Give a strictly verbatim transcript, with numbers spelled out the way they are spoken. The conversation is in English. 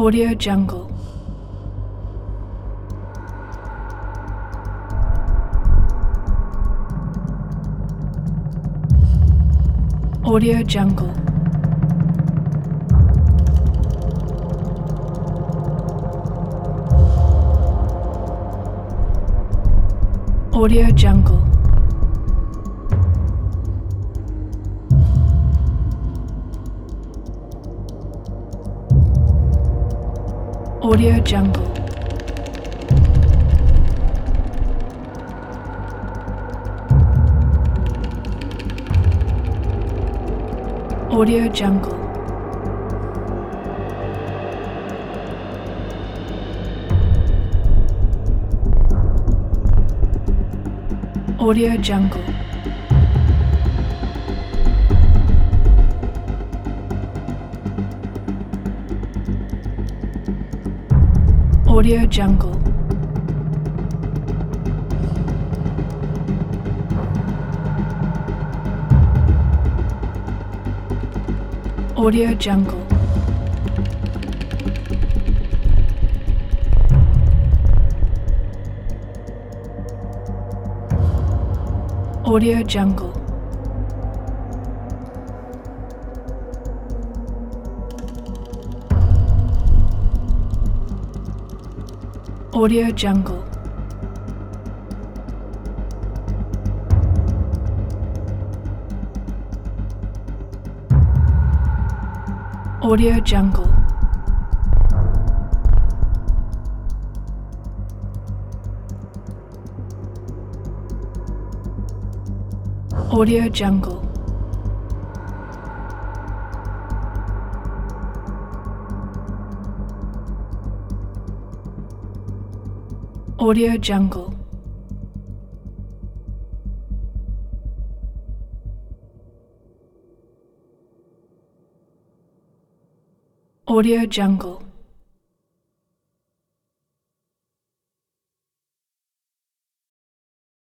Audio Jungle. Audio Jungle. Audio Jungle. Audio Jungle. Audio Jungle. Audio Jungle. Audio Jungle. Audio Jungle. Audio Jungle. Audio Jungle. Audio Jungle. Audio Jungle. Audio Jungle. Audio Jungle.